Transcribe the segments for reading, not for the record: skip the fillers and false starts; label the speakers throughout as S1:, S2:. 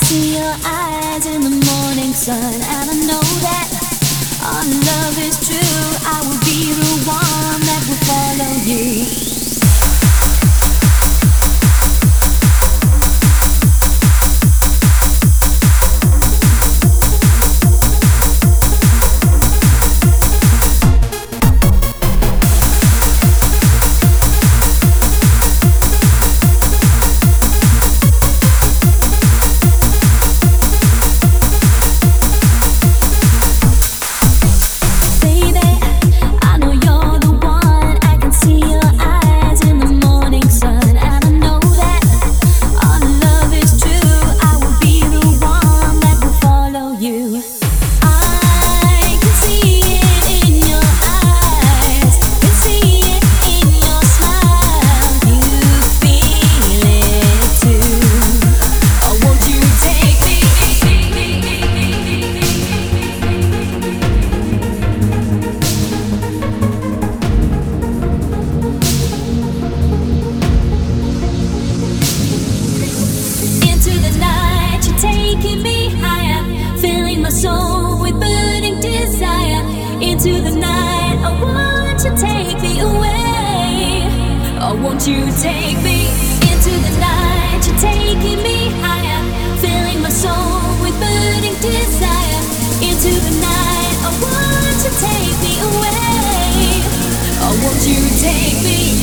S1: see your eyes in the morning sun, and I know that our love is true. I will be the one that will follow you. Soul with burning desire into the night. I want you to take me away. I want you to take me into the night. You're taking me higher, filling my soul with burning desire into the night. I want you to take me away. I want you to take me.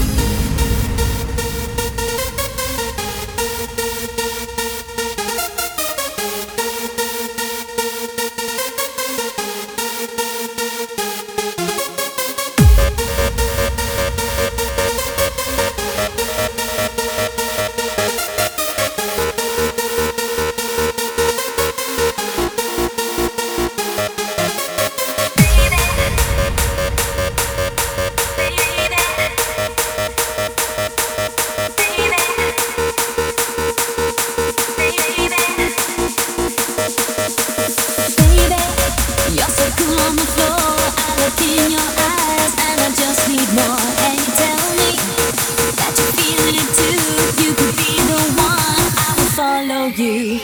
S1: You.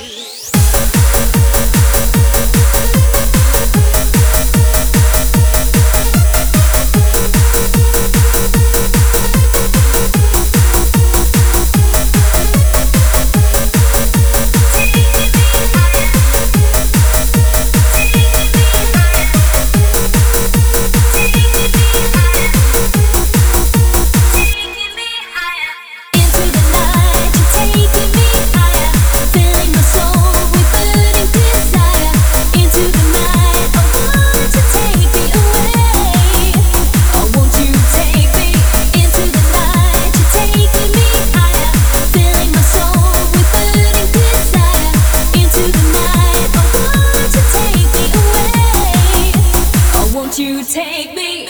S1: You take me.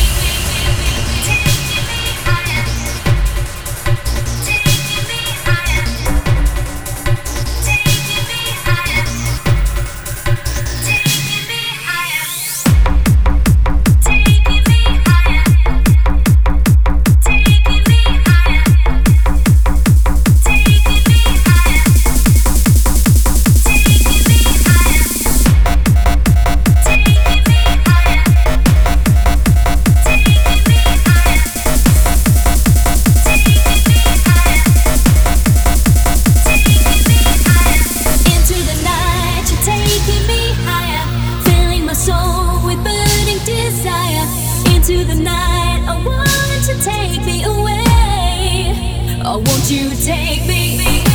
S1: Into the night, I want you to take me away. I want you to take me.